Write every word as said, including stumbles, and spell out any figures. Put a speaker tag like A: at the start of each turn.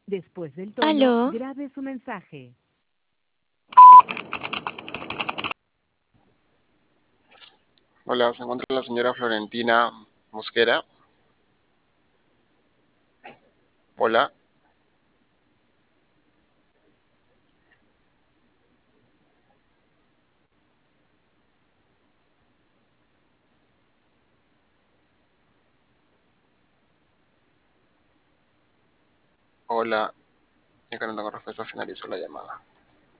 A: Después del tono,
B: Aló,
A: grabe su mensaje.
C: Hola, se encuentra la señora Florentina Mosquera. Hola, hola, ya que no tengo respuesta, finalizo la llamada.